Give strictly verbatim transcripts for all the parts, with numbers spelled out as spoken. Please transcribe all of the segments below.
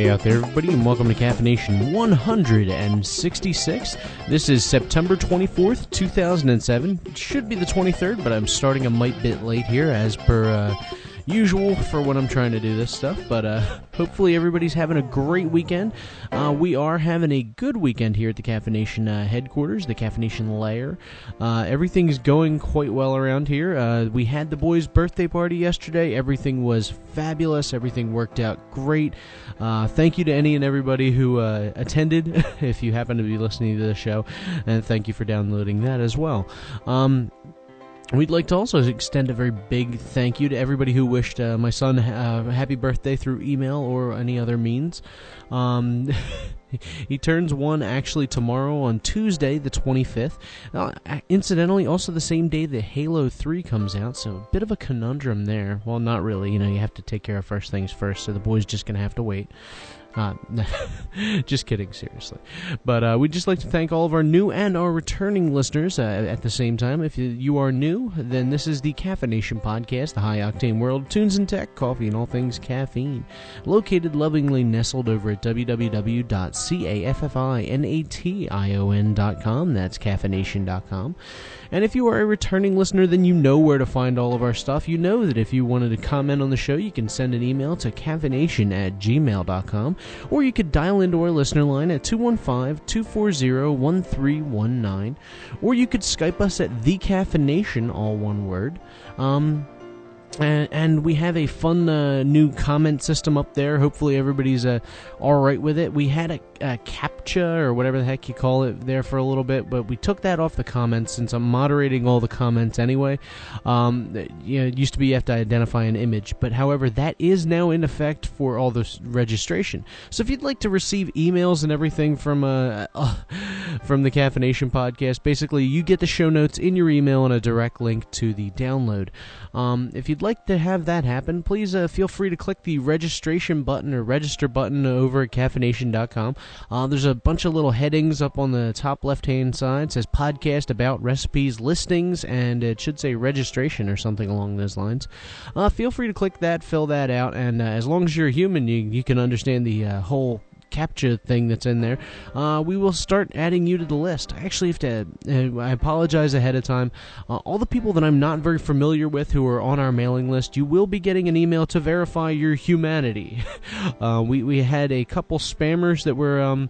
day out there, everybody, and welcome to Caffeination one hundred sixty-six. This is September twenty-fourth, two thousand seven. It should be the twenty-third, but I'm starting a mite bit late here, as per uh, usual for when I'm trying to do this stuff. But uh, hopefully everybody's having a great weekend. Uh, we are having a good weekend here at the Caffeination uh, headquarters, the Caffeination lair. Uh, everything's going quite well around here. Uh, we had the boys' birthday party yesterday. Everything was fabulous. Everything worked out great. Uh, thank you to any and everybody who uh, attended, if you happen to be listening to the show, and thank you for downloading that as well. Um, We'd like to also extend a very big thank you to everybody who wished uh, my son uh, happy birthday through email or any other means. Um, he turns one actually tomorrow on Tuesday, the twenty-fifth. Uh, incidentally, also the same day that Halo three comes out, so a bit of a conundrum there. Well, not really. You know, you have to take care of first things first, so the boy's just going to have to wait. Uh, just kidding, seriously. But uh, we'd just like to thank all of our new and our returning listeners uh, at the same time. If you, you are new, then this is the Caffeination Podcast, the high-octane world of tunes and tech, coffee, and all things caffeine. Located lovingly nestled over at w w w dot caffeination dot com. That's caffeination dot com. And if you are a returning listener, then you know where to find all of our stuff. You know that if you wanted to comment on the show, you can send an email to caffeination at gmail dot com. Or you could dial into our listener line at two one five, two four zero, one three one nine. Or you could Skype us at The Caffeination, all one word. Um... And, and we have a fun uh, new comment system up there. Hopefully everybody's uh, all right with it. We had a, a CAPTCHA, or whatever the heck you call it, there for a little bit, but we took that off the comments since I'm moderating all the comments anyway. Um, you know, it used to be you have to identify an image, but however, that is now in effect for all this registration. So if you'd like to receive emails and everything from uh, uh, from the Caffeination Podcast, basically you get the show notes in your email and a direct link to the download. Um, if you'd like to have that happen, please uh, feel free to click the registration button or register button over at caffeination dot com. Uh, there's a bunch of little headings up on the top left-hand side. It says podcast, about, recipes, listings, and it should say registration or something along those lines. Uh, feel free to click that, fill that out, and uh, as long as you're a human, you, you can understand the uh, whole CAPTCHA thing that's in there, uh, we will start adding you to the list. I actually have to, uh, I apologize ahead of time. Uh, all the people that I'm not very familiar with who are on our mailing list, you will be getting an email to verify your humanity. uh, we, we had a couple spammers that were, um,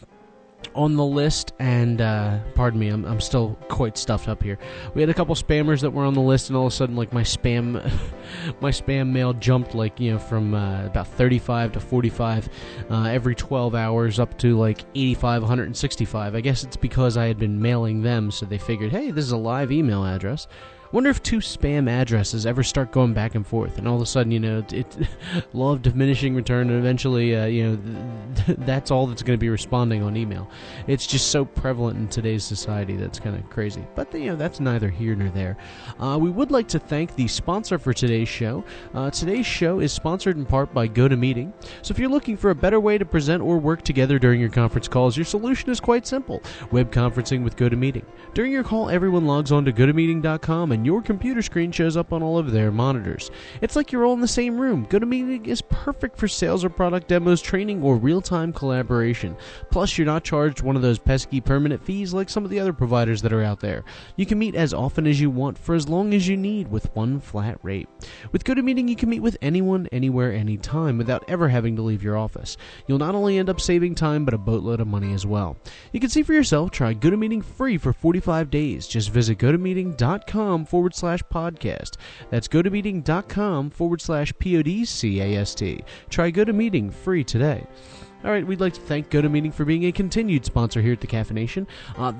on the list, and uh, pardon me, I'm I'm still quite stuffed up here. We had a couple spammers that were on the list, and all of a sudden, like my spam, my spam mail jumped like you know from uh, about thirty-five to forty-five uh, every twelve hours up to like eighty-five, one hundred sixty-five. I guess it's because I had been mailing them, so they figured, hey, this is a live email address. Wonder if two spam addresses ever start going back and forth, and all of a sudden, you know, it, it law of diminishing return, and eventually, uh, you know, th- that's all that's going to be responding on email. It's just so prevalent in today's society that's kind of crazy. But, you know, that's neither here nor there. Uh, we would like to thank the sponsor for today's show. Uh, today's show is sponsored in part by GoToMeeting. So if you're looking for a better way to present or work together during your conference calls, your solution is quite simple. Web conferencing with GoToMeeting. During your call, everyone logs on to go to meeting dot com and your computer screen shows up on all of their monitors. It's like you're all in the same room. GoToMeeting is perfect for sales or product demos, training, or real-time collaboration. Plus, you're not charged one of those pesky permanent fees like some of the other providers that are out there. You can meet as often as you want for as long as you need with one flat rate. With GoToMeeting, you can meet with anyone, anywhere, anytime without ever having to leave your office. You'll not only end up saving time, but a boatload of money as well. You can see for yourself. Try GoToMeeting free for forty-five days. Just visit go to meeting dot com forward slash podcast. That's go to meeting dot com forward slash P O D C A S T. Try GoToMeeting free today. All right, we'd like to thank GoToMeeting for being a continued sponsor here at the Caffeination. Uh,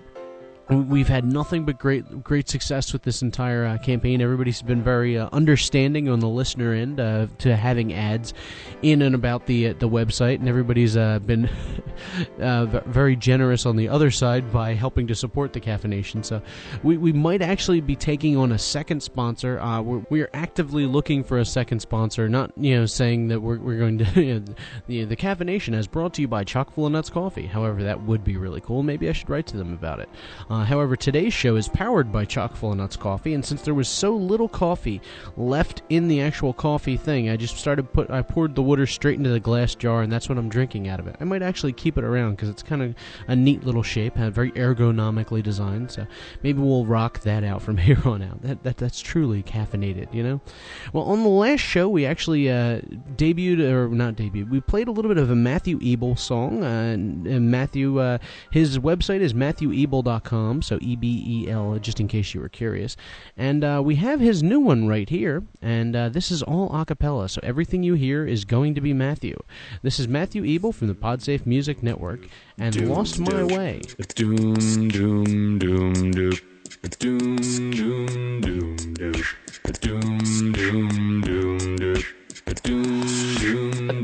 We've had nothing but great great success with this entire uh, campaign. Everybody's been very uh, understanding on the listener end uh, to having ads in and about the uh, the website, and everybody's uh, been uh, very generous on the other side by helping to support the Caffeination. So we, we might actually be taking on a second sponsor. Uh, we're, we're actively looking for a second sponsor, not you know saying that we're, we're going to... You know, the, the Caffeination is brought to you by Chock full of Nuts Coffee. However, that would be really cool. Maybe I should write to them about it. Uh, however, today's show is powered by Chock-full of Nuts Coffee, and since there was so little coffee left in the actual coffee thing, I just started put. I poured the water straight into the glass jar, and that's what I'm drinking out of it. I might actually keep it around because it's kind of a neat little shape, uh, very ergonomically designed. So maybe we'll rock that out from here on out. That that that's truly caffeinated, you know. Well, on the last show, we actually uh, debuted, or not debuted. We played a little bit of a Matthew Ebel song. Uh, and, and Matthew, uh, his website is matthew ebel dot com, so E B E L, just in case you were curious. And uh, we have his new one right here, and uh, this is all a cappella, so everything you hear is going to be Matthew. This is Matthew Ebel from the Podsafe Music Network, and doom, Lost My doom, Way. Doom, doom, doom, doom. Doom, doom, doom, doom. Doom, doom, doom, doom. Doom, doom,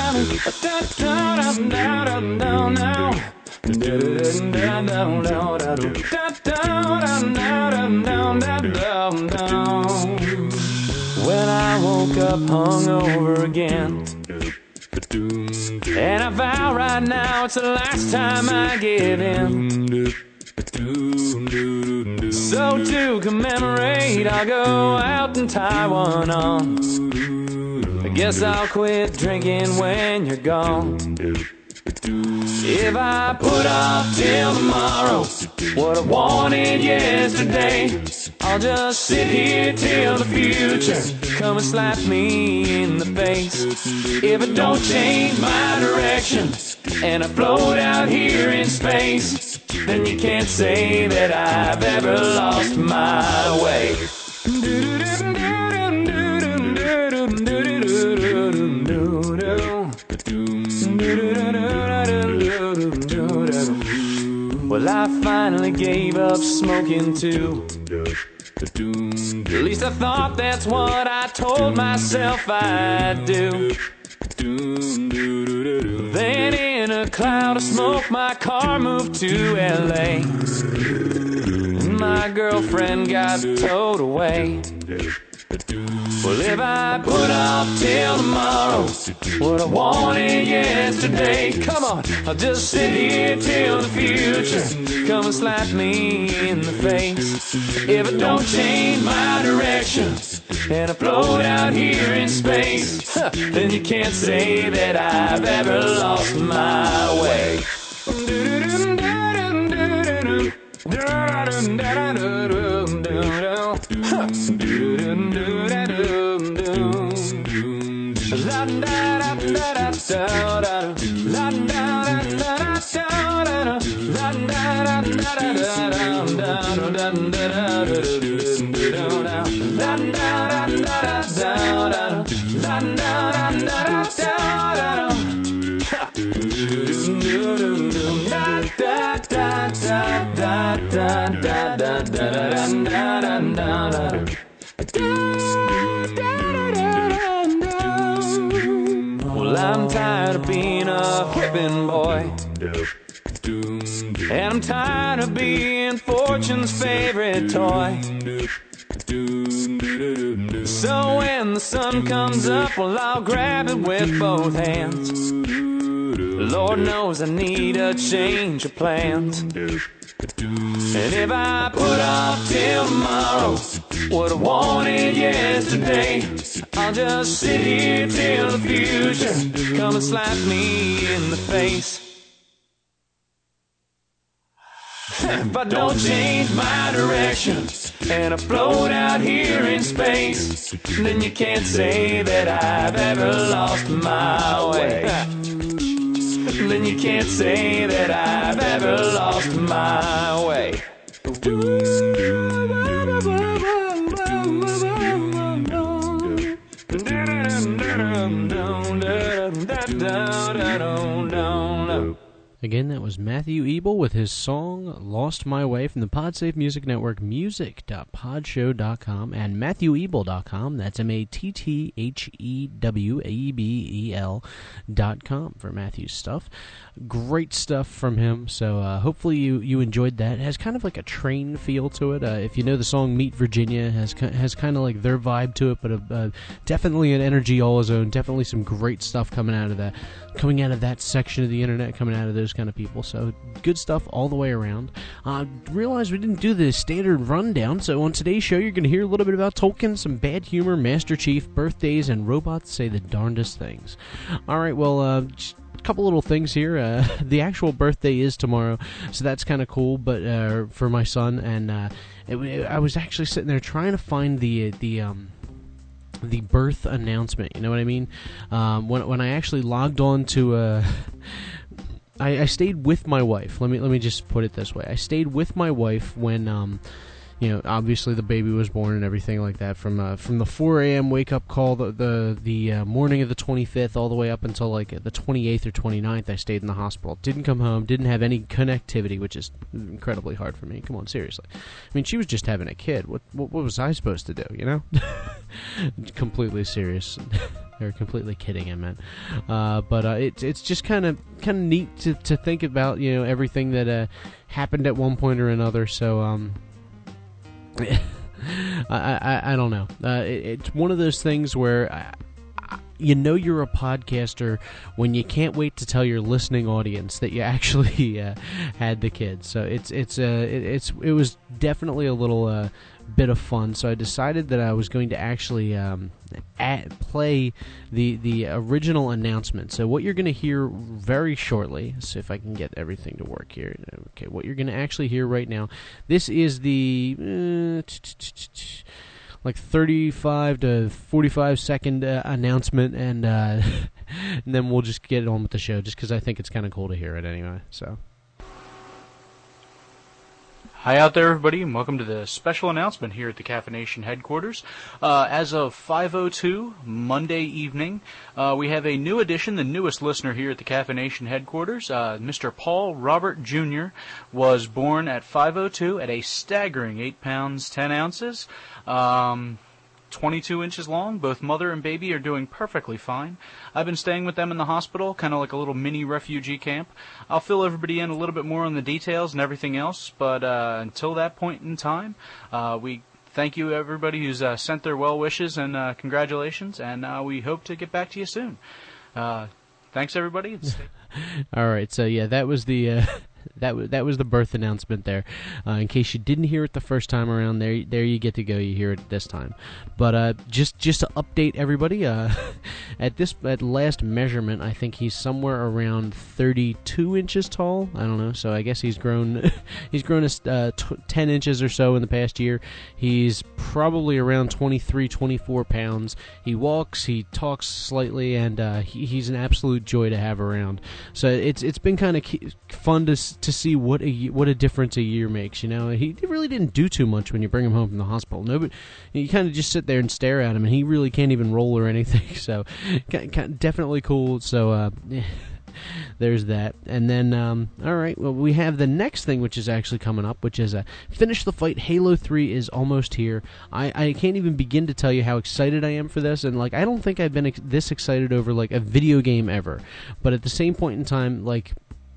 when I woke up hungover again, and I vow right now it's the last time I give in. So to commemorate, I'll go out and tie one on. I guess I'll quit drinking when you're gone. If I put off till tomorrow what I wanted yesterday, I'll just sit here till the future come and slap me in the face. If I don't change my direction and I float out here in space, then you can't say that I've ever lost my way. Well, I finally gave up smoking too. At least I thought that's what I told myself I'd do. Then in a cloud of smoke my car moved to L A, and my girlfriend got towed away. Well, if I put off till tomorrow what I wanted yesterday, come on, I'll just sit here till the future come and slap me in the face. If I don't change my direction and I float out here in space, huh, then you can't say that I've ever lost my way. Well, I'm tired of being a whipping boy, and I'm tired of being Fortune's favorite toy. So when the sun comes up, well, I'll grab it with both hands. Lord knows I need a change of plans. And if I put off till tomorrow what I wanted yesterday, I'll just sit here till the future come and slap me in the face. If I don't change my direction and I float out here in space, then you can't say that I've ever lost my way. Then you can't say that I've ever lost my way. Again, that was Matthew Ebel with his song Lost My Way from the Podsafe Music Network, music dot podshow dot com and matthew ebel dot com. That's M A T T H E W E B E L dot com for Matthew's stuff. Great stuff from him, so uh, hopefully you, you enjoyed that. It has kind of like a train feel to it. Uh, if you know the song Meet Virginia, it has, has kind of like their vibe to it, but a, uh, definitely an energy all his own. Definitely some great stuff coming out of that, coming out of that section of the internet, coming out of those those kind of people. So good stuff all the way around. Uh, realized we didn't do the standard rundown, so on today's show you're going to hear a little bit about Tolkien, some bad humor, Master Chief, birthdays, and robots say the darndest things. All right, well, uh, just a couple little things here. Uh, the actual birthday is tomorrow, so that's kind of cool. But uh, for my son, and uh, it, it, I was actually sitting there trying to find the the um. the birth announcement, you know what I mean? Um, when when I actually logged on to, uh, I, I stayed with my wife. Let me let me just put it this way: I stayed with my wife when, um, you know, obviously the baby was born and everything like that. From uh, from the four a.m. wake up call, the the, the uh, morning of the twenty-fifth, all the way up until like the twenty-eighth or twenty-ninth, I stayed in the hospital. Didn't come home. Didn't have any connectivity, which is incredibly hard for me. Come on, seriously. I mean, she was just having a kid. What what, what was I supposed to do? You know. Completely serious, or completely kidding, I meant. Uh, but uh, it's it's just kind of kind of neat to, to think about, you know, everything that uh, happened at one point or another. So um, I, I I don't know. Uh, it, it's one of those things where I, I, you know you're a podcaster when you can't wait to tell your listening audience that you actually uh, had the kids. So it's it's uh, it, it's it was definitely a little. Uh, bit of fun, so I decided that I was going to actually um, at, play the the original announcement. So what you're going to hear very shortly, so if I can get everything to work here. Okay, what you're going to actually hear right now, this is the uh, like thirty-five to forty-five second uh, announcement, and, uh, and then we'll just get on with the show, just because I think it's kind of cool to hear it anyway. So. Hi out there, everybody, and welcome to the special announcement here at the Caffeination headquarters. Uh, as of five oh two, Monday evening, uh, we have a new addition, the newest listener here at the Caffeination headquarters. Uh, Mister Paul Robert Junior was born at five oh two at a staggering eight pounds, ten ounces. Um... twenty-two inches long. Both mother and baby are doing perfectly fine. I've been staying with them in the hospital, kind of like a little mini refugee camp. I'll fill everybody in a little bit more on the details and everything else, but uh, until that point in time, uh, we thank you everybody who's uh, sent their well wishes and uh, congratulations, and uh, we hope to get back to you soon. Uh, thanks everybody. All right, so yeah, that was the uh, that was that was the birth announcement there. Uh, in case you didn't hear it the first time around, there there you get to go. You hear it this time. But uh, just just to update everybody, uh, at this at last measurement, I think he's somewhere around thirty-two inches tall. I don't know. So I guess he's grown he's grown uh, t- ten inches or so in the past year. He's probably around twenty-three, twenty-four pounds. He walks, he talks slightly, and uh, he, he's an absolute joy to have around. So it's it's been kind of ke- fun to to see what a what a difference a year makes. You know, he really didn't do too much when you bring him home from the hospital. Nobody, you kind of just sit there and stare at him, and he really can't even roll or anything. So, definitely cool. So, uh, there's that. And then, um, all right, well, we have the next thing, which is actually coming up, which is uh, Finish the Fight. Halo three is almost here. I, I can't even begin to tell you how excited I am for this, and, like, I don't think I've been ex- this excited over, like, a video game ever. But at the same point in time, like,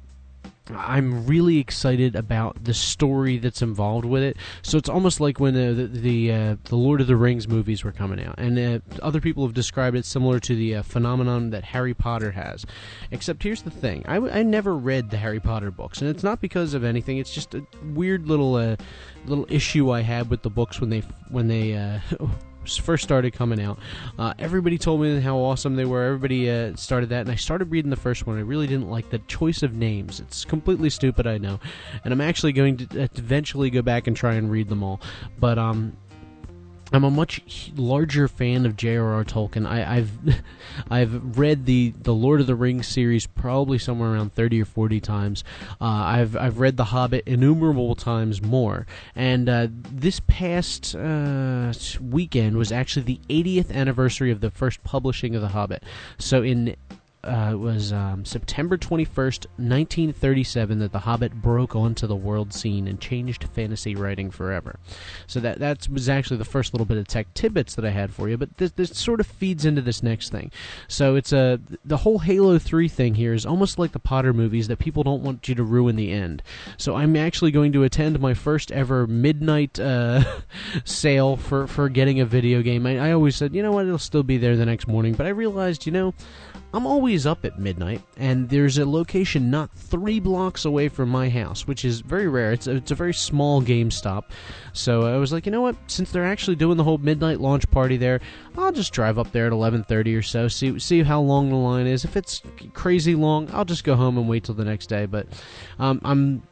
I'm really excited about the story that's involved with it. So it's almost like when the the the, uh, the Lord of the Rings movies were coming out, and uh, other people have described it similar to the uh, phenomenon that Harry Potter has. Except here's the thing: I, w- I never read the Harry Potter books, and it's not because of anything. It's just a weird little uh, little issue I had with the books when they when they. Uh, first started coming out. Uh, everybody told me how awesome they were. Everybody uh, started that, and I started reading the first one. I really didn't like the choice of names. It's completely stupid, I know. And I'm actually going to eventually go back and try and read them all. But, um... I'm a much larger fan of J R R Tolkien. I, I've I've read the, the Lord of the Rings series probably somewhere around thirty or forty times. Uh, I've I've read The Hobbit innumerable times more. And uh, this past uh, weekend was actually the eightieth anniversary of the first publishing of The Hobbit. So in Uh, it was um, September twenty-first, nineteen thirty-seven, that The Hobbit broke onto the world scene and changed fantasy writing forever. So that that was actually the first little bit of tech tidbits that I had for you, but this, this sort of feeds into this next thing. So it's a, the whole Halo three thing here is almost like the Potter movies, that people don't want you to ruin the end. So I'm actually going to attend my first ever midnight uh, sale for, for getting a video game. I, I always said, you know what, it'll still be there the next morning, but I realized, you know, I'm always up at midnight, and there's a location not three blocks away from my house, which is very rare. It's a, it's a very small GameStop. So I was like, you know what? Since they're actually doing the whole midnight launch party there, I'll just drive up there at eleven thirty or so, see see how long the line is. If it's crazy long, I'll just go home and wait till the next day. But um, I'm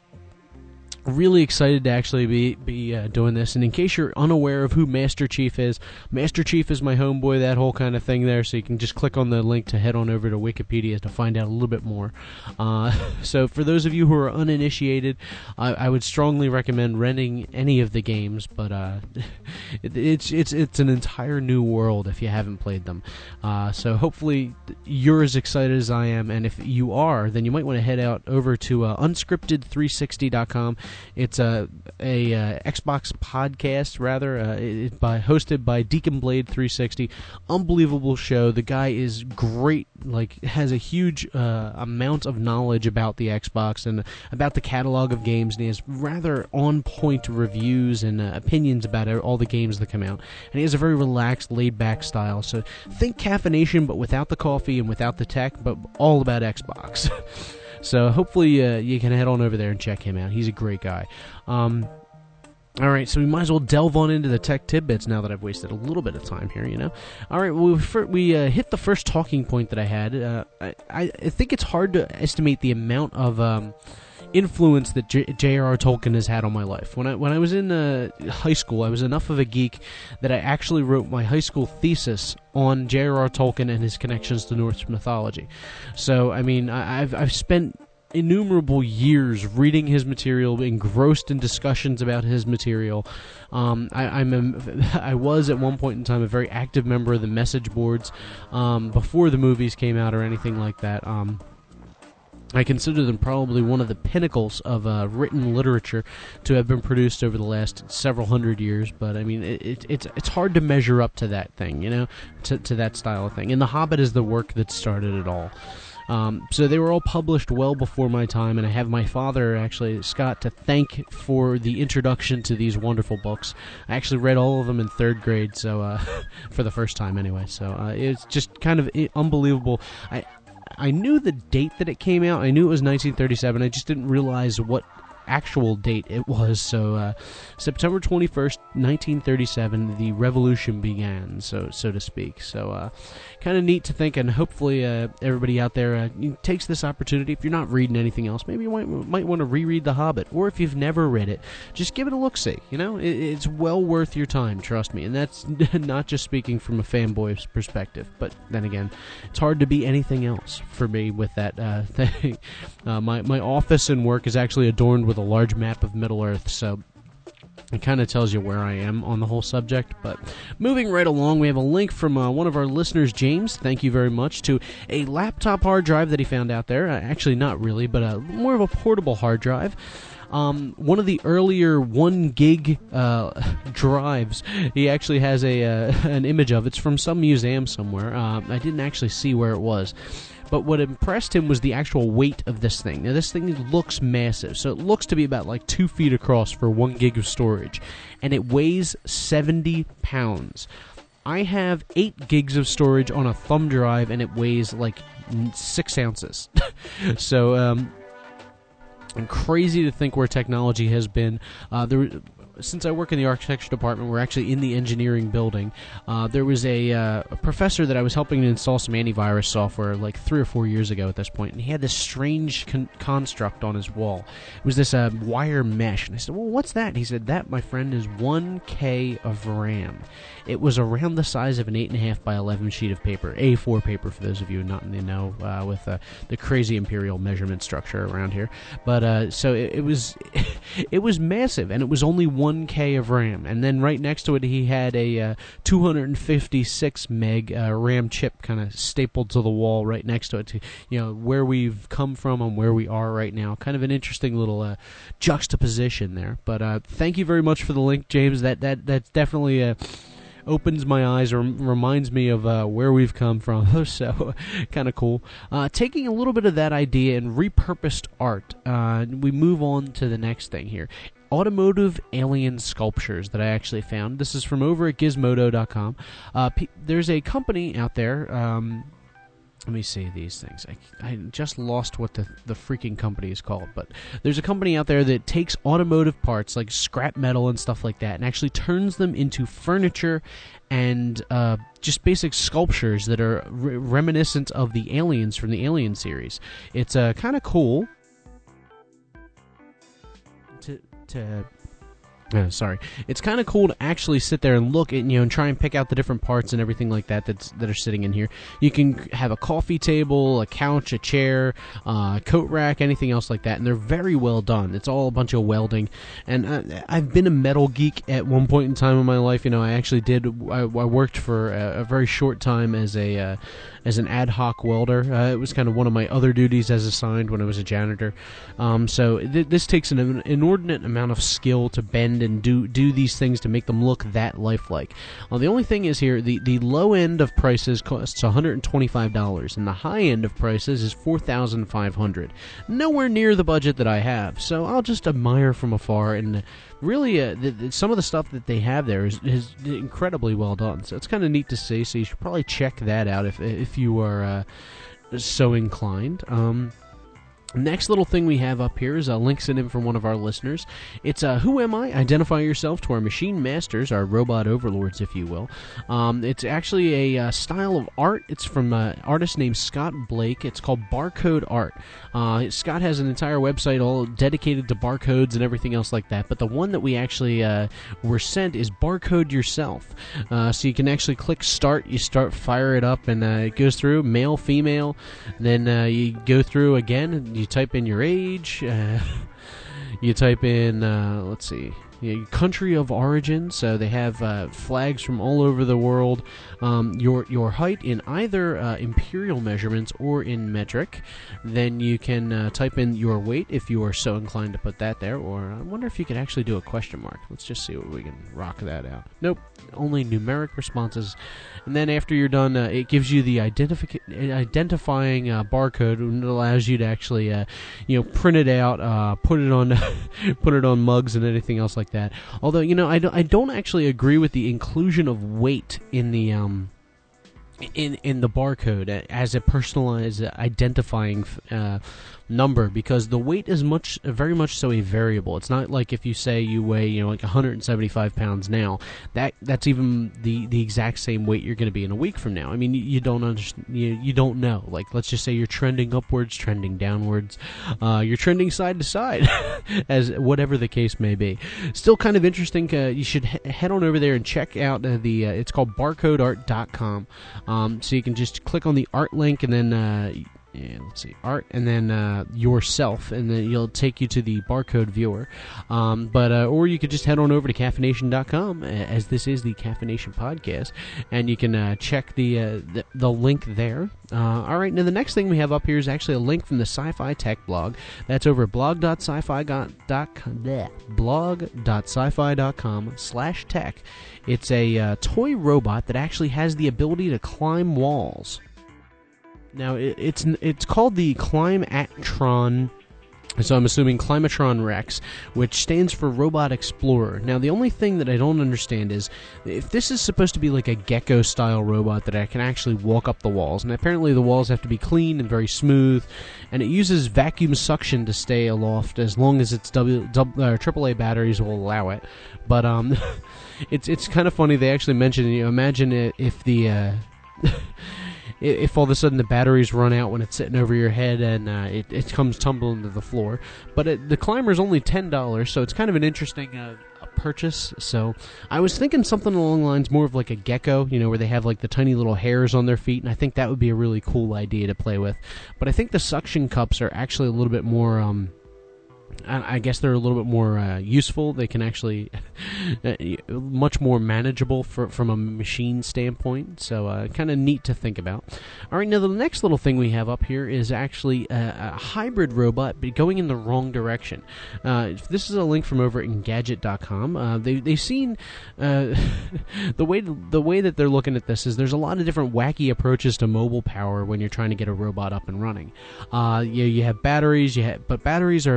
really excited to actually be be uh, doing this. And in case you're unaware of who Master Chief is, Master Chief is my homeboy, that whole kind of thing there, so you can just click on the link to head on over to Wikipedia to find out a little bit more. Uh, so for those of you who are uninitiated, I, I would strongly recommend renting any of the games, but uh, it, it's it's it's an entire new world if you haven't played them. Uh, so hopefully you're as excited as I am, and if you are, then you might want to head out over to uh, unscripted three sixty dot com. It's a a uh, Xbox podcast, rather, uh, it, by hosted by Deacon Blade three sixty. Unbelievable show. The guy is great. Like, has a huge uh, amount of knowledge about the Xbox and about the catalog of games, and he has rather on-point reviews and uh, opinions about all the games that come out. And he has a very relaxed, laid-back style. So think Caffeination, but without the coffee and without the tech, but all about Xbox. So hopefully uh, you can head on over there and check him out. He's a great guy. Um, all right, so we might as well delve on into the tech tidbits now that I've wasted a little bit of time here, you know? All right, well, we, we uh, hit the first talking point that I had. Uh, I, I think it's hard to estimate the amount of Um, influence that J R R Tolkien has had on my life. When I when I was in uh, high school, I was enough of a geek that I actually wrote my high school thesis on J R R Tolkien and his connections to Norse mythology. So, I mean, I, I've I've spent innumerable years reading his material, engrossed in discussions about his material. Um, I, I'm a, I was at one point in time a very active member of the message boards um, before the movies came out or anything like that. Um, I consider them probably one of the pinnacles of uh, written literature to have been produced over the last several hundred years. But I mean, it, it, it's it's hard to measure up to that thing, you know, to to that style of thing. And The Hobbit is the work that started it all. Um, so they were all published well before my time, and I have my father, actually, Scott, to thank for the introduction to these wonderful books. I actually read all of them in third grade, so uh, for the first time anyway. So uh, it's just kind of unbelievable. I. I knew the date that it came out. I knew it was nineteen thirty-seven. I just didn't realize what actual date it was. So uh, September twenty-first, nineteen thirty-seven, the revolution began, so so to speak. So uh, kind of neat to think, and hopefully uh, everybody out there uh, takes this opportunity. If you're not reading anything else, maybe you might, might want to reread The Hobbit, or if you've never read it, just give it a look-see. You know, it, it's well worth your time, trust me. And that's not just speaking from a fanboy's perspective, but then again, it's hard to be anything else for me with that uh, thing. Uh, my, my office and work is actually adorned with a large map of Middle-earth, so it kind of tells you where I am on the whole subject. But moving right along, we have a link from uh, one of our listeners, James, thank you very much, to a laptop hard drive that he found out there. Uh, actually, not really, but uh, more of a portable hard drive. Um, one of the earlier one gig uh, drives, he actually has a uh, an image of. It's from some museum somewhere. Uh, I didn't actually see where it was. But what impressed him was the actual weight of this thing. Now, this thing looks massive. So it looks to be about like two feet across for one gig of storage. And it weighs seventy pounds. I have eight gigs of storage on a thumb drive, and it weighs like six ounces. so, um... and crazy to think where technology has been. Uh, there, since I work in the architecture department, we're actually in the engineering building. Uh, there was a, uh, a professor that I was helping to install some antivirus software like three or four years ago at this point, and he had this strange con- construct on his wall. It was this uh, wire mesh, and I said, well, what's that? And he said, that, my friend, is one K of RAM. It was around the size of an eight point five by eleven sheet of paper, A four paper for those of you not in the know, uh, with uh, the crazy imperial measurement structure around here. But uh, so it, it was it was massive, and it was only one K of RAM. And then right next to it, he had a uh, two hundred fifty-six meg uh, RAM chip kind of stapled to the wall right next to it, to, you know, where we've come from and where we are right now. Kind of an interesting little uh, juxtaposition there. But uh, thank you very much for the link, James. That that that's definitely a. Uh, opens my eyes or reminds me of uh, where we've come from, so kind of cool. Uh, taking a little bit of that idea and repurposed art, uh, we move on to the next thing here. Automotive alien sculptures that I actually found. This is from over at Gizmodo dot com. Uh, p- there's a company out there, um, let me see these things. I, I just lost what the the freaking company is called, but there's a company out there that takes automotive parts like scrap metal and stuff like that and actually turns them into furniture and uh, just basic sculptures that are re- reminiscent of the aliens from the Alien series. It's uh, kind of cool to to. Uh, sorry, it's kind of cool to actually sit there and look at, you know, and try and pick out the different parts and everything like that that's, that are sitting in here. You can have a coffee table, a couch, a chair, uh, a coat rack, anything else like that, and they're very well done. It's all a bunch of welding, and I, I've been a metal geek at one point in time in my life. You know, I actually did. I, I worked for a, a very short time as a uh, as an ad hoc welder. Uh, it was kind of one of my other duties as assigned when I was a janitor. Um, so th- this takes an inordinate amount of skill to bend and do do these things to make them look that lifelike. Well, the only thing is here, the, the low end of prices costs one hundred twenty-five dollars, and the high end of prices is four thousand five hundred dollars. Nowhere near the budget that I have, so I'll just admire from afar, and really uh, the, the, some of the stuff that they have there is, is incredibly well done, so it's kind of neat to see, so you should probably check that out if, if you are uh, so inclined. Um... Next little thing we have up here is a link sent in from one of our listeners. It's uh, Who Am I? Identify yourself to our machine masters, our robot overlords, if you will. Um, it's actually a uh, style of art. It's from an artist named Scott Blake. It's called Barcode Art. Uh, Scott has an entire website all dedicated to barcodes and everything else like that, but the one that we actually uh, were sent is Barcode Yourself. Uh, so you can actually click Start, you start, fire it up, and uh, it goes through, male, female, then uh, you go through again, and you type in your age, uh, you type in, uh, let's see, your country of origin, so they have uh, flags from all over the world, um, your your height in either uh, imperial measurements or in metric, then you can uh, type in your weight if you are so inclined to put that there, or I wonder if you could actually do a question mark. Let's just see what we can rock that out. Nope, only numeric responses. And then after you're done, uh, it gives you the identifi- identifying uh, barcode, and it allows you to actually, uh, you know, print it out, uh, put it on, put it on mugs and anything else like that. Although, you know, I don't, I don't actually agree with the inclusion of weight in the um, in in the barcode as a personalized identifying uh, number, because the weight is much very much so a variable. It's not like if you say you weigh, you know, like one hundred seventy-five pounds now, that that's even the the exact same weight you're going to be in a week from now. I mean, you, you don't understand, you, you don't know. Like, let's just say you're trending upwards, trending downwards, uh, you're trending side to side, as whatever the case may be. Still kind of interesting. Uh, you should he- head on over there and check out uh, the. Uh, it's called barcode art dot com. Um, so you can just click on the art link and then. Uh, And let's see, art, and then uh, yourself, and then it'll take you to the barcode viewer. Um, but uh, or you could just head on over to caffeination dot com, as this is the Caffeination podcast, and you can uh, check the, uh, the the link there. Uh, all right, now the next thing we have up here is actually a link from the Sci-Fi Tech blog. That's over at blog dot sci fi dot com blog dot sci fi dot com slash tech. It's a uh, toy robot that actually has the ability to climb walls. Now, it, it's it's called the Climatron, so I'm assuming Climatron Rex, which stands for Robot Explorer. Now, the only thing that I don't understand is, if this is supposed to be like a gecko-style robot that I can actually walk up the walls, and apparently the walls have to be clean and very smooth, and it uses vacuum suction to stay aloft as long as its w, w, uh, triple A batteries will allow it. But um, it's it's kind of funny, they actually mentioned, you know, imagine it if the... Uh, if all of a sudden the batteries run out when it's sitting over your head and uh, it, it comes tumbling to the floor. But it, the climber's only ten dollars, so it's kind of an interesting uh, purchase. So I was thinking something along the lines more of like a gecko, you know, where they have like the tiny little hairs on their feet, and I think that would be a really cool idea to play with. But I think the suction cups are actually a little bit more... Um, I guess they're a little bit more uh, useful. They can actually much more manageable for, from a machine standpoint. So uh, kind of neat to think about. All right, now the next little thing we have up here is actually a, a hybrid robot, but going in the wrong direction. Uh, this is a link from over at Engadget dot com. Uh, they they've seen uh, the way the way that they're looking at this is there's a lot of different wacky approaches to mobile power when you're trying to get a robot up and running. Uh, you you have batteries, you have, but batteries are a very very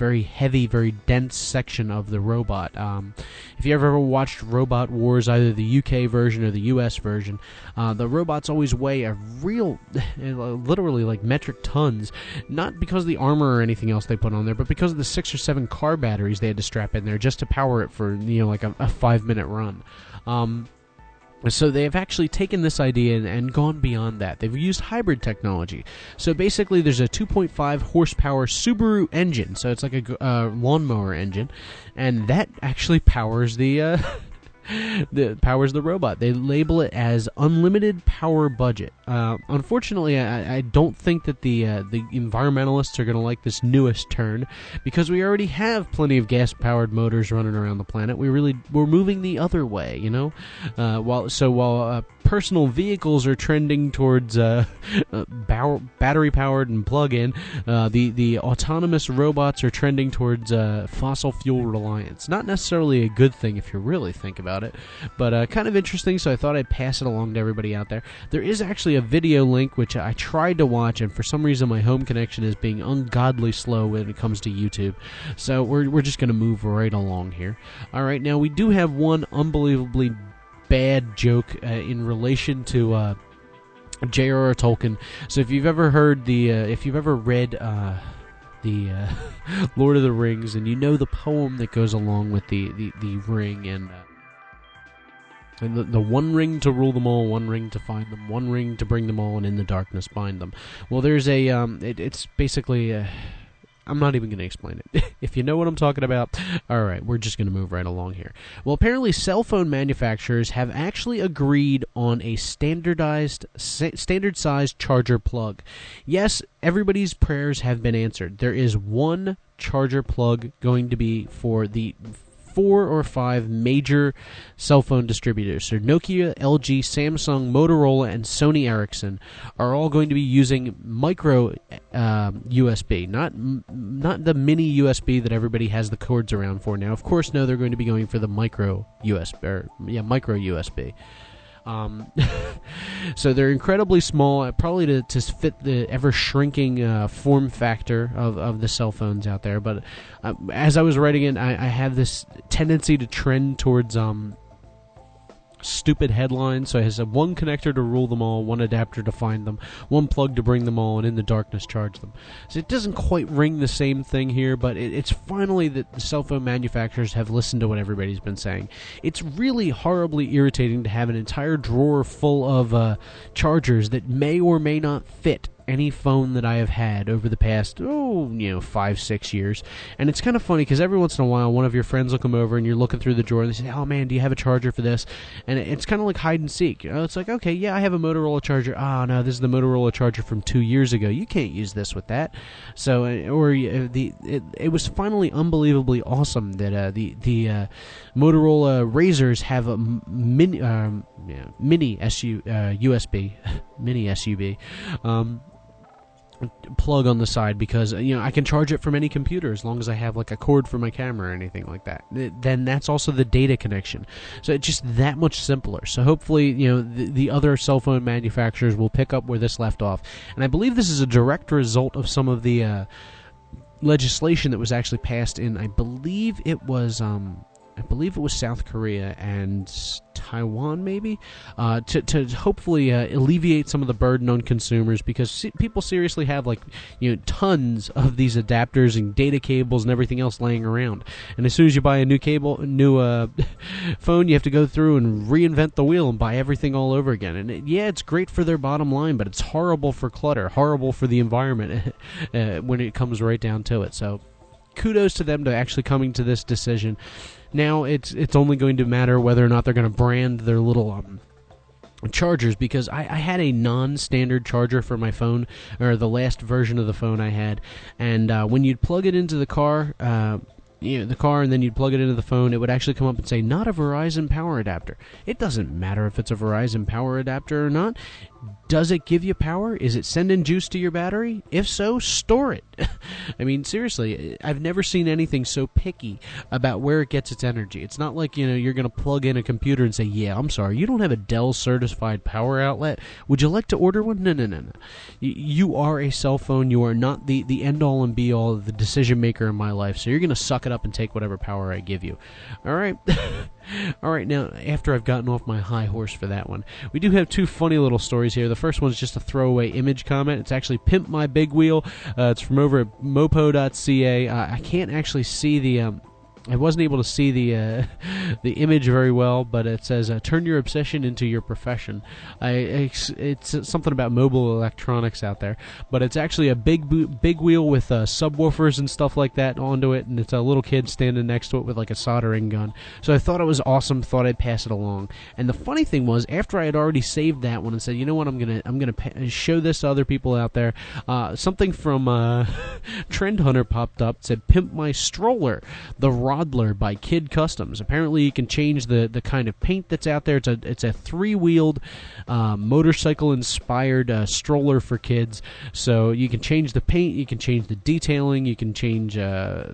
very heavy, very dense section of the robot. Um, if you ever watched Robot Wars, either the U K version or the U S version, uh, the robots always weigh a real, literally like metric tons, not because of the armor or anything else they put on there, but because of the six or seven car batteries they had to strap in there just to power it for, you know, like a, a five-minute run. Um... So they have actually taken this idea and, and gone beyond that. They've used hybrid technology. So basically there's a two point five horsepower Subaru engine. So it's like a uh, lawnmower engine. And that actually powers the... Uh, the powers the robot. They label it as unlimited power budget. Uh, unfortunately, I, I don't think that the uh, the environmentalists are going to like this newest turn, because we already have plenty of gas-powered motors running around the planet. We really we're moving the other way, you know. Uh, while so while uh, personal vehicles are trending towards uh, uh, bow- battery-powered and plug-in, uh, the the autonomous robots are trending towards uh, fossil fuel reliance. Not necessarily a good thing if you really think about it, but uh, kind of interesting, so I thought I'd pass it along to everybody out there. There is actually a video link which I tried to watch, and for some reason my home connection is being ungodly slow when it comes to YouTube, so we're, we're just going to move right along here. Alright, now we do have one unbelievably bad joke uh, in relation to uh, J R R Tolkien. So if you've ever heard the, uh, if you've ever read uh, the uh, Lord of the Rings, and you know the poem that goes along with the, the, the ring, and uh, And the, the one ring to rule them all, one ring to find them, one ring to bring them all, and in the darkness bind them. Well, there's a, um, it, it's basically, uh, I'm not even going to explain it. If you know what I'm talking about, alright, we're just going to move right along here. Well, apparently cell phone manufacturers have actually agreed on a standardized, standard-sized charger plug. Yes, everybody's prayers have been answered. There is one charger plug going to be for the four or five major cell phone distributors. So Nokia, L G, Samsung, Motorola, and Sony Ericsson are all going to be using micro uh, U S B, not not the mini U S B that everybody has the cords around for now. Of course, no, they're going to be going for the micro U S B, or, yeah, micro U S B. Um, so they're incredibly small, probably to, to fit the ever-shrinking uh, form factor of, of the cell phones out there. But uh, as I was writing it, I, I have this tendency to trend towards um, stupid headlines. So it has a one connector to rule them all, one adapter to find them, one plug to bring them all, and in the darkness charge them. So it doesn't quite ring the same thing here, but it, it's finally that the cell phone manufacturers have listened to what everybody's been saying. It's really horribly irritating to have an entire drawer full of uh, chargers that may or may not fit any phone that I have had over the past, oh, you know, five, six years. And it's kind of funny because every once in a while, one of your friends will come over and you're looking through the drawer and they say, oh man, do you have a charger for this? And it's kind of like hide and seek. You know, it's like, okay, yeah, I have a Motorola charger. Oh no, this is the Motorola charger from two years ago. You can't use this with that. So, or uh, the it, it was finally unbelievably awesome that uh, the the uh, Motorola Razrs have a mini um, yeah, mini S U uh, U S B, mini S U B. Um, plug on the side, because you know I can charge it from any computer as long as I have like a cord for my camera or anything like that. Then that's also the data connection, so it's just that much simpler. So hopefully, you know, the, the other cell phone manufacturers will pick up where this left off, and I believe this is a direct result of some of the uh, legislation that was actually passed in, I believe it was um I believe it was South Korea and Taiwan, maybe, uh, to to hopefully uh, alleviate some of the burden on consumers, because se- people seriously have like you know tons of these adapters and data cables and everything else laying around. And as soon as you buy a new cable, new uh, phone, you have to go through and reinvent the wheel and buy everything all over again. And it, yeah, it's great for their bottom line, but it's horrible for clutter, horrible for the environment uh, when it comes right down to it. So kudos to them to actually coming to this decision. Now it's it's only going to matter whether or not they're going to brand their little um, chargers, because I, I had a non-standard charger for my phone, or the last version of the phone I had, and uh, when you'd plug it into the car, uh, you know, the car, and then you'd plug it into the phone, it would actually come up and say, not a Verizon power adapter. It doesn't matter if it's a Verizon power adapter or not. Does it give you power? Is it sending juice to your battery? If so, store it. I mean, seriously, I've never seen anything so picky about where it gets its energy. It's not like, you know, you're going to plug in a computer and say, yeah, I'm sorry, you don't have a Dell certified power outlet. Would you like to order one? No, no, no, no. You are a cell phone. You are not the, the end-all and be-all, the decision maker in my life, so you're going to suck it up and take whatever power I give you. All right? All right, now, after I've gotten off my high horse for that one, we do have two funny little stories here. The first one is just a throwaway image comment. It's actually Pimp My Big Wheel. Uh, it's from over at mopo dot c a. Uh, I can't actually see the... Um, I wasn't able to see the uh, the image very well, but it says, uh, turn your obsession into your profession. I, it's, it's something about mobile electronics out there, but it's actually a big big wheel with uh, subwoofers and stuff like that onto it, and it's a little kid standing next to it with like a soldering gun. So I thought it was awesome, thought I'd pass it along. And the funny thing was, after I had already saved that one and said, you know what, I'm gonna I'm gonna pa- show this to other people out there, uh, something from uh, Trend Hunter popped up, said, Pimp My Stroller, the Rodler by Kid Customs. Apparently you can change the, the kind of paint that's out there. It's a it's a three-wheeled uh, motorcycle-inspired uh, stroller for kids. So you can change the paint, you can change the detailing, you can change... Uh,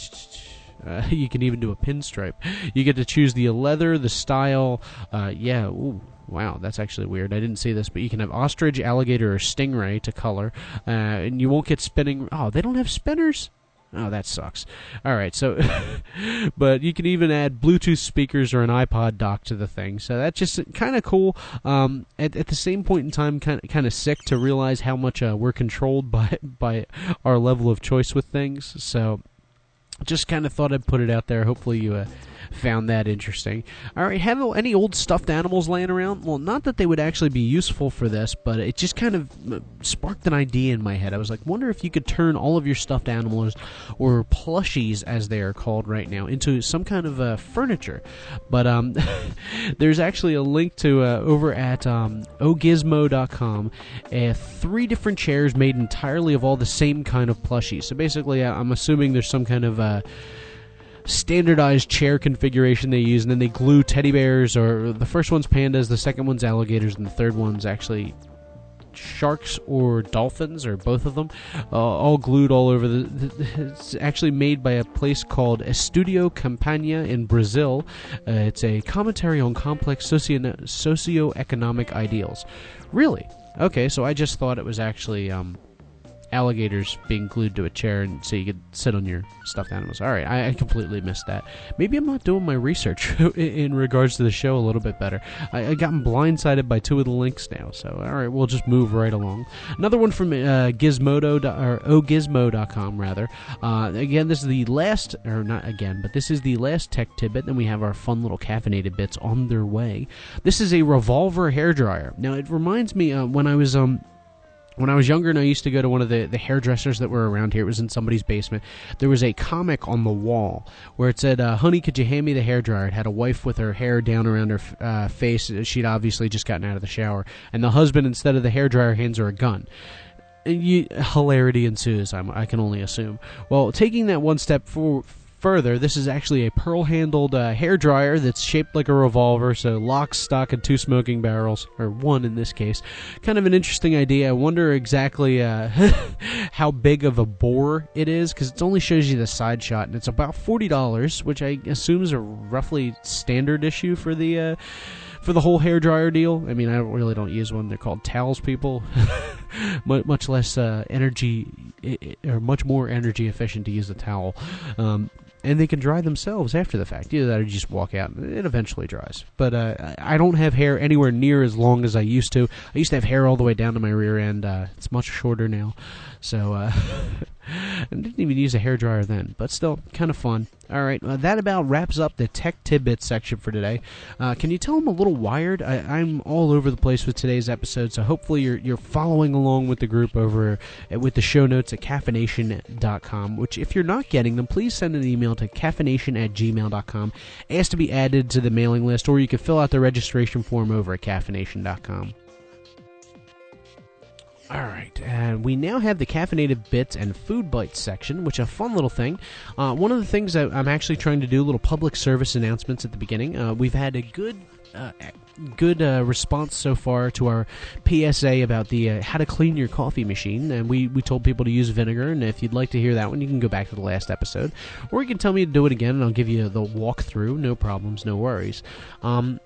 Uh, you can even do a pinstripe. You get to choose the leather, the style. Uh, yeah, ooh, wow, that's actually weird. I didn't see this, but you can have ostrich, alligator, or stingray to color, uh, and you won't get spinning. Oh, they don't have spinners? Oh, that sucks. All right, so, but you can even add Bluetooth speakers or an iPod dock to the thing. So that's just kind of cool. Um, at, at the same point in time, kind of kind of sick to realize how much uh, we're controlled by by our level of choice with things. So. Just kind of thought I'd put it out there. Hopefully you uh, found that interesting. All right, have any old stuffed animals laying around? Well, not that they would actually be useful for this, but it just kind of sparked an idea in my head. I was like, wonder if you could turn all of your stuffed animals, or plushies as they are called right now, into some kind of uh, furniture. But um, there's actually a link to uh, over at um, o gizmo dot com, uh, three different chairs made entirely of all the same kind of plushies. So basically, I'm assuming there's some kind of uh, standardized chair configuration they use, and then they glue teddy bears, or the first one's pandas, the second one's alligators, and the third one's actually sharks or dolphins, or both of them, uh, all glued all over. The, the it's actually made by a place called Estudio Campania in Brazil. Uh, it's a commentary on complex socio- socioeconomic ideals. Really? Okay, so I just thought it was actually um, alligators being glued to a chair and so you could sit on your stuffed animals. All right, I, I completely missed that. Maybe I'm not doing my research in regards to the show a little bit better. I, I gotten blindsided by two of the links now, so all right, we'll just move right along. Another one from uh, Gizmodo, or o gizmo dot com, rather. Uh, again, this is the last, or not again, but this is the last tech tidbit, then we have our fun little caffeinated bits on their way. This is a revolver hairdryer. Now, it reminds me uh, when I was... um. When I was younger and I used to go to one of the, the hairdressers that were around here, it was in somebody's basement, there was a comic on the wall where it said, uh, honey, could you hand me the hairdryer? It had a wife with her hair down around her uh, face. She'd obviously just gotten out of the shower. And the husband, instead of the hairdryer, hands her a gun. You, hilarity ensues, I'm, I can only assume. Well, taking that one step forward, further, this is actually a pearl-handled uh, hairdryer that's shaped like a revolver, so lock, stock, and two smoking barrels, or one in this case. Kind of an interesting idea. I wonder exactly uh, how big of a bore it is, because it only shows you the side shot, and it's about forty dollars, which I assume is a roughly standard issue for the... Uh, For the whole hairdryer deal. I mean, I really don't use one. They're called towels, people. Much less uh, energy, or much more energy efficient to use a towel. Um, and they can dry themselves after the fact. Either that or you just walk out and it eventually dries. But uh, I don't have hair anywhere near as long as I used to. I used to have hair all the way down to my rear end. Uh, it's much shorter now. So, uh, I didn't even use a hairdryer then, but still, kind of fun. All right, uh, that about wraps up the Tech Tidbits section for today. Uh, can you tell I'm a little wired? I, I'm all over the place with today's episode, so hopefully you're you're following along with the group over at, with the show notes at caffeination dot com, which if you're not getting them, please send an email to caffeination at gmail dot com. Ask to be added to the mailing list, or you can fill out the registration form over at caffeination dot com. All right, and we now have the caffeinated bits and food bites section, which is a fun little thing. Uh, one of the things that I'm actually trying to do, little public service announcements at the beginning. Uh, we've had a good, uh, good uh, response so far to our P S A about the uh, how to clean your coffee machine, and we, we told people to use vinegar. And if you'd like to hear that one, you can go back to the last episode, or you can tell me to do it again, and I'll give you the walkthrough. No problems, no worries. Um,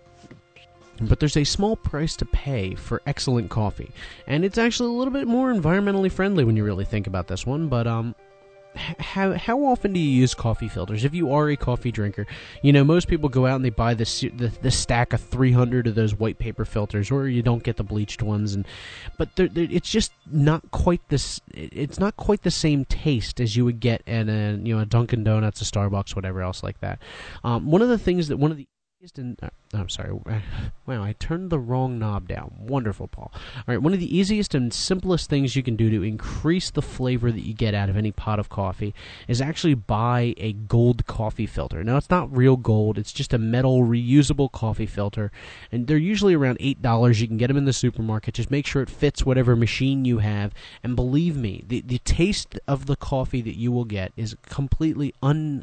But there's a small price to pay for excellent coffee, and it's actually a little bit more environmentally friendly when you really think about this one. But um, how how often do you use coffee filters? If you are a coffee drinker, you know most people go out and they buy this the, the stack of three hundred of those white paper filters, or you don't get the bleached ones. And but they're, they're, it's just not quite this. It's not quite the same taste as you would get at a you know a Dunkin' Donuts, a Starbucks, whatever else like that. Um, one of the things that one of the And, uh, I'm sorry. Wow, I turned the wrong knob down. Wonderful, Paul. All right, one of the easiest and simplest things you can do to increase the flavor that you get out of any pot of coffee is actually buy a gold coffee filter. Now, it's not real gold. It's just a metal reusable coffee filter, and they're usually around eight dollars. You can get them in the supermarket. Just make sure it fits whatever machine you have, and believe me, the, the taste of the coffee that you will get is completely un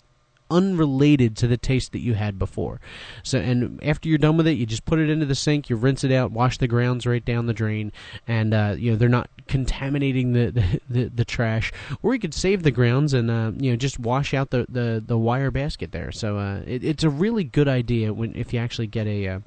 unrelated to the taste that you had before. So, and after you're done with it, you just put it into the sink, you rinse it out, wash the grounds right down the drain, and uh, you know they're not contaminating the, the, the, the trash. Or you could save the grounds and uh, you know just wash out the, the, the wire basket there. So uh, it, it's a really good idea when if you actually get a uh,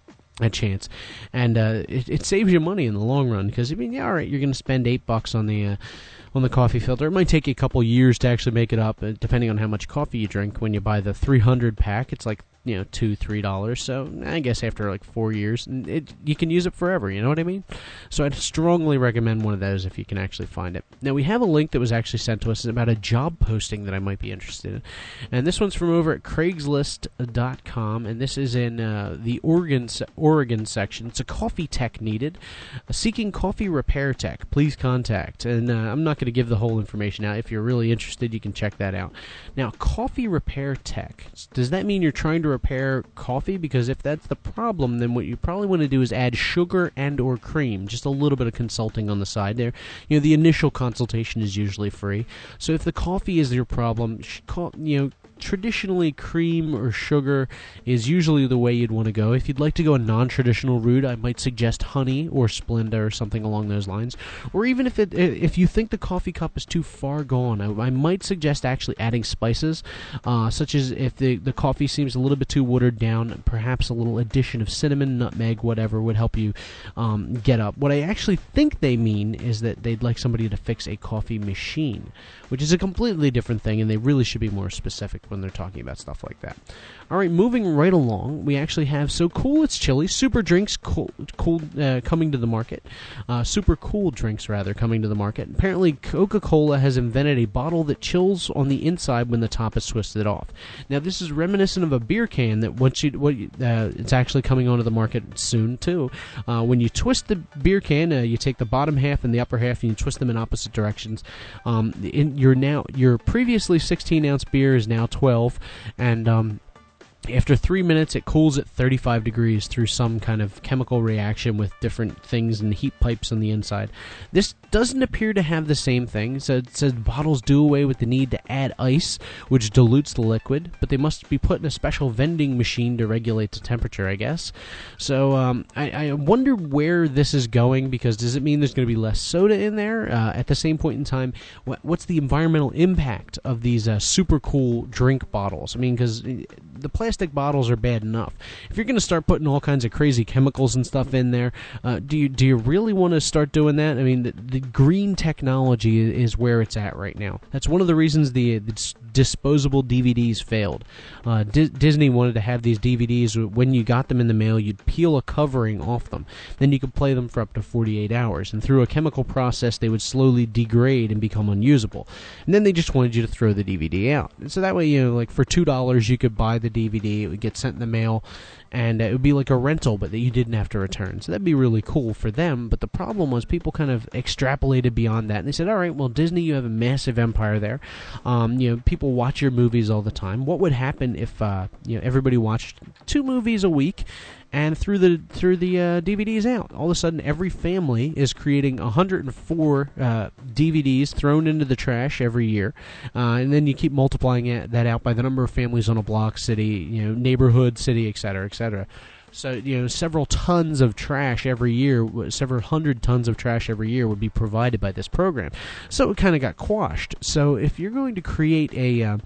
a chance, and uh, it, it saves you money in the long run, because I mean, yeah, all right, you're going to spend eight bucks on the uh, on the coffee filter. It might take you a couple years to actually make it up, uh, depending on how much coffee you drink. When you buy the three hundred pack, it's like you know two three dollars. So I guess after like four years, it, you can use it forever. You know what I mean? So I'd strongly recommend one of those if you can actually find it. Now we have a link that was actually sent to us about a job posting that I might be interested in, and this one's from over at Craigslist dot com, and this is in uh, the Oregon Oregon section. It's a coffee tech needed, uh, seeking coffee repair tech. Please contact. And uh, I'm not going to give the whole information out. If you're really interested, you can check that out. Now, coffee repair tech. Does that mean you're trying to repair coffee? Because if that's the problem, then what you probably want to do is add sugar and or cream. Just a little bit of consulting on the side there. You know, the initial consultation is usually free. So if the coffee is your problem, you know, traditionally cream or sugar is usually the way you'd want to go. If you'd like to go a non-traditional route, I might suggest honey or Splenda or something along those lines. Or even if it if you think the coffee cup is too far gone, I, I might suggest actually adding spices, uh, such as if the, the coffee seems a little bit too watered down, perhaps a little addition of cinnamon, nutmeg, whatever would help you um, get up. What I actually think they mean is that they'd like somebody to fix a coffee machine, which is a completely different thing, and they really should be more specific when they're talking about stuff like that. All right, moving right along, we actually have So Cool It's Chilly, super drinks cool, cool uh, coming to the market. Uh, super cool drinks, rather, coming to the market. Apparently, Coca-Cola has invented a bottle that chills on the inside when the top is twisted off. Now, this is reminiscent of a beer can that once you, what, uh, it's actually coming onto the market soon, too. Uh, when you twist the beer can, uh, you take the bottom half and the upper half and you twist them in opposite directions. Um, in, you're now, your previously sixteen ounce beer is now twelve, and um, after three minutes, it cools at thirty-five degrees through some kind of chemical reaction with different things and heat pipes on the inside. This doesn't appear to have the same thing. So it says bottles do away with the need to add ice, which dilutes the liquid, but they must be put in a special vending machine to regulate the temperature, I guess. So um, I, I wonder where this is going, because does it mean there's going to be less soda in there? Uh, at the same point in time, what, what's the environmental impact of these uh, super cool drink bottles? I mean, because the plastic bottles are bad enough. If you're going to start putting all kinds of crazy chemicals and stuff in there, uh, do you do you really want to start doing that? I mean, the, the green technology is where it's at right now. That's one of the reasons the, the disposable D V Ds failed. Uh, D- Disney wanted to have these D V Ds, when you got them in the mail, you'd peel a covering off them. Then you could play them for up to forty-eight hours. And through a chemical process, they would slowly degrade and become unusable. And then they just wanted you to throw the D V D out. And so that way, you know, like for two dollars, you could buy the D V D. It would get sent in the mail, and uh, it would be like a rental, but that you didn't have to return. So that'd be really cool for them. But the problem was people kind of extrapolated beyond that, and they said, all right, well, Disney, you have a massive empire there. Um, you know, people watch your movies all the time. What would happen if uh, you know everybody watched two movies a week, and threw the threw the uh, D V Ds out. All of a sudden, every family is creating one hundred four uh, D V Ds thrown into the trash every year, uh, and then you keep multiplying it, that out by the number of families on a block, city, you know, neighborhood, city, et cetera, et cetera. So, you know, several tons of trash every year, several hundred tons of trash every year would be provided by this program. So it kind of got quashed. So if you're going to create a uh,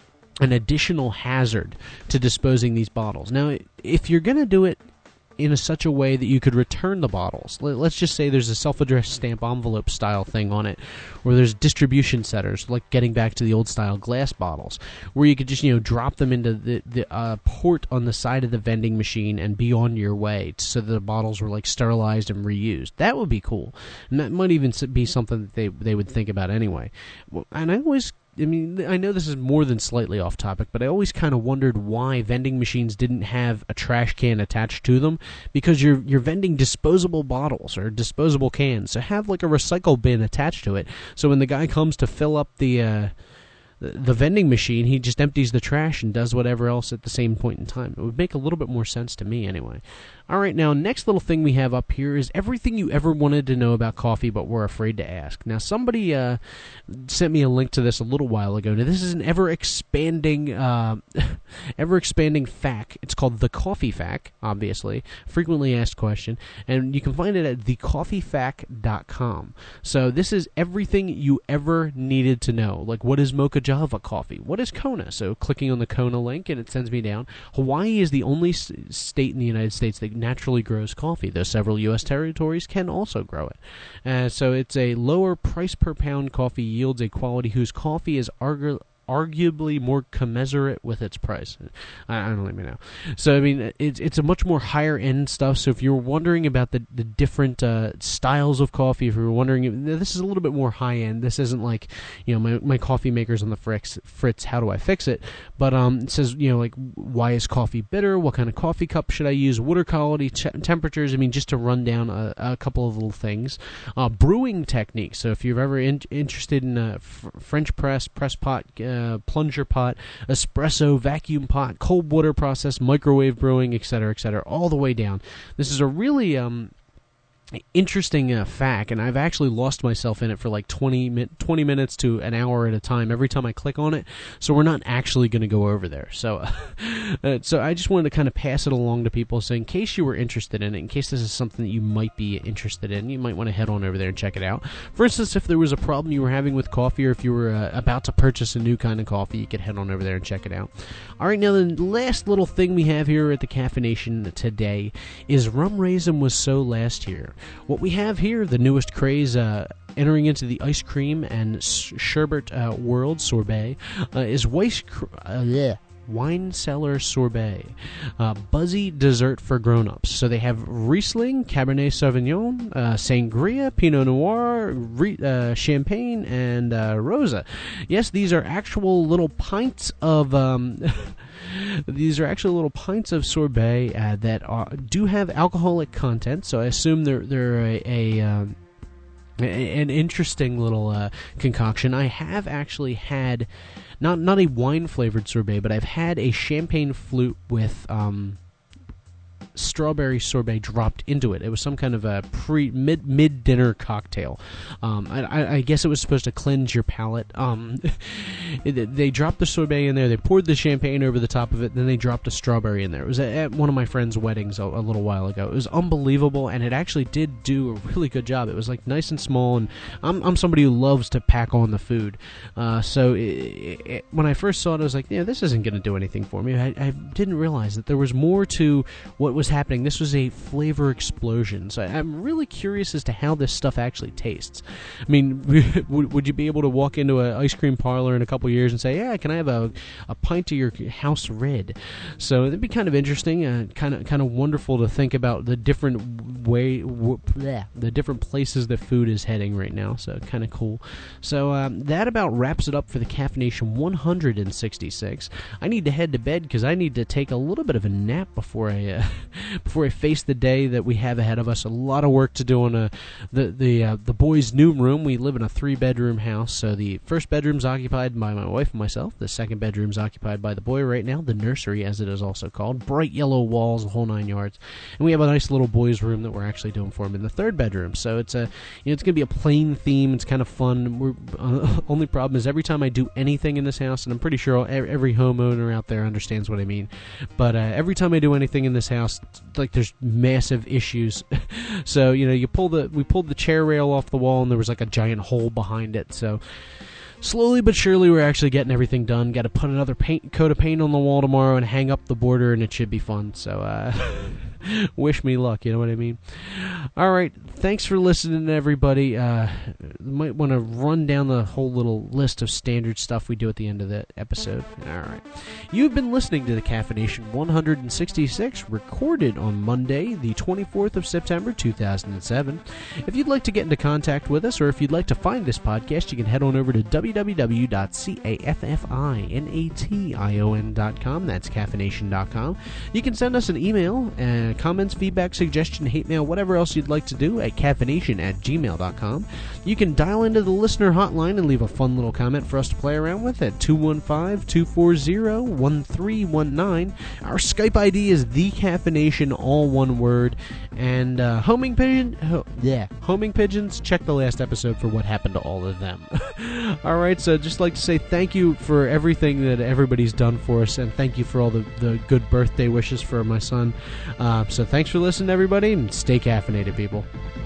an additional hazard to disposing these bottles, now, if you're going to do it in a, such a way that you could return the bottles. Let's just say there's a self-addressed stamp envelope style thing on it, or there's distribution centers, like getting back to the old style glass bottles, where you could just, you know, drop them into the, the uh, port on the side of the vending machine and be on your way, so that the bottles were like sterilized and reused. That would be cool, and that might even be something that they they would think about anyway. And I always I mean, I know this is more than slightly off topic, but I always kind of wondered why vending machines didn't have a trash can attached to them, because you're you're vending disposable bottles or disposable cans, so have like a recycle bin attached to it. So when the guy comes to fill up the uh, the, the vending machine, he just empties the trash and does whatever else at the same point in time. It would make a little bit more sense to me, anyway. All right, now, next little thing we have up here is everything you ever wanted to know about coffee but were afraid to ask. Now, somebody uh, sent me a link to this a little while ago. Now, this is an ever-expanding uh, ever-expanding fact. It's called The Coffee Fact, obviously, frequently asked question, and you can find it at the coffee fact dot com. So this is everything you ever needed to know, like what is Mocha Java coffee? What is Kona? So clicking on the Kona link, and it sends me down. Hawaii is the only s- state in the United States that naturally grows coffee, though several U S territories can also grow it. Uh, so it's a lower price per pound coffee yields a quality whose coffee is argu- arguably more commensurate with its price. I, I don't even know. So, I mean, it's it's a much more higher-end stuff, so if you're wondering about the, the different uh, styles of coffee, if you're wondering, this is a little bit more high-end. This isn't like, you know, my, my coffee maker's on the Fritz, Fritz, how do I fix it? But um, it says, you know, like, why is coffee bitter? What kind of coffee cup should I use? Water quality, ch- temperatures, I mean, just to run down a, a couple of little things. Uh, brewing techniques, so if you're ever in, interested in a f- French press, press pot, uh, Uh, plunger pot, espresso, vacuum pot, cold water process, microwave brewing, et cetera, et cetera, all the way down. This is a really um, interesting uh, fact, and I've actually lost myself in it for like twenty, mi- twenty minutes to an hour at a time every time I click on it, so we're not actually going to go over there. So uh, so I just wanted to kind of pass it along to people, so in case you were interested in it, in case this is something that you might be interested in, you might want to head on over there and check it out. For instance, if there was a problem you were having with coffee, or if you were uh, about to purchase a new kind of coffee, you could head on over there and check it out. All right, now the last little thing we have here at the Caffeination today is rum raisin was so last year. What we have here, the newest craze uh, entering into the ice cream and sh- sherbet uh, world, sorbet, uh, is Weiss cr- uh, bleh, wine cellar sorbet, uh, buzzy dessert for grown-ups. So they have Riesling, Cabernet Sauvignon, uh, Sangria, Pinot Noir, re- uh, Champagne, and uh, Rosa. Yes, these are actual little pints of... Um, These are actually little pints of sorbet uh, that are, do have alcoholic content, so I assume they're they're a, a um, an interesting little uh, concoction. I have actually had not not a wine flavored sorbet, but I've had a champagne flute with um, strawberry sorbet dropped into it. It was some kind of a pre mid mid dinner cocktail. Um, I, I guess it was supposed to cleanse your palate. Um, it, they dropped the sorbet in there. They poured the champagne over the top of it. Then they dropped a strawberry in there. It was at, at one of my friend's weddings a, a little while ago. It was unbelievable, and it actually did do a really good job. It was like nice and small, and I'm I'm somebody who loves to pack on the food. Uh, so it, it, when I first saw it, I was like, yeah, this isn't going to do anything for me. I, I didn't realize that there was more to what was happening. This was a flavor explosion, so I'm really curious as to how this stuff actually tastes. I mean, would, would you be able to walk into an ice cream parlor in a couple years and say, yeah, can I have a, a pint of your house red? So it'd be kind of interesting, uh, kind of kind of wonderful to think about the different way, w- bleh, the different places that food is heading right now, so kind of cool. So um, that about wraps it up for the Caffeination one hundred sixty-six. I need to head to bed because I need to take a little bit of a nap before I uh, before I face the day that we have ahead of us. A lot of work to do on a, the the uh, the boys' new room. We live in a three-bedroom house, so the first bedroom's occupied by my wife and myself. The second bedroom's occupied by the boy right now, the nursery, as it is also called. Bright yellow walls, the whole nine yards. And we have a nice little boys' room that we're actually doing for him in the third bedroom. So it's a, you know, it's going to be a plain theme. It's kind of fun. We're, uh, only problem is every time I do anything in this house, and I'm pretty sure every homeowner out there understands what I mean, but uh, every time I do anything in this house, like there's massive issues. So, you know, you pull the we pulled the chair rail off the wall, and there was like a giant hole behind it. So slowly but surely, we're actually getting everything done. Got to put another paint coat of paint on the wall tomorrow and hang up the border, and it should be fun. So, uh, wish me luck. You know what I mean? All right. Thanks for listening, everybody. Uh, might want to run down the whole little list of standard stuff we do at the end of the episode. All right. You've been listening to the Caffeination one sixty-six, recorded on Monday, the twenty-fourth of September, two thousand seven. If you'd like to get into contact with us, or if you'd like to find this podcast, you can head on over to w w w dot caffeination dot com. That's caffeination dot com. You can send us an email, uh, comments, feedback, suggestion, hate mail, whatever else you'd like to do at caffeination at gmail dot com. You can dial into the listener hotline and leave a fun little comment for us to play around with at two one five, two four zero, one three one nine. Our Skype I D is The Caffeination, all one word. And uh, homing pigeon, ho- yeah, homing pigeons, check the last episode for what happened to all of them. All right, so just like to say thank you for everything that everybody's done for us, and thank you for all the, the good birthday wishes for my son. Uh, so thanks for listening, everybody, and stay caffeinated, people.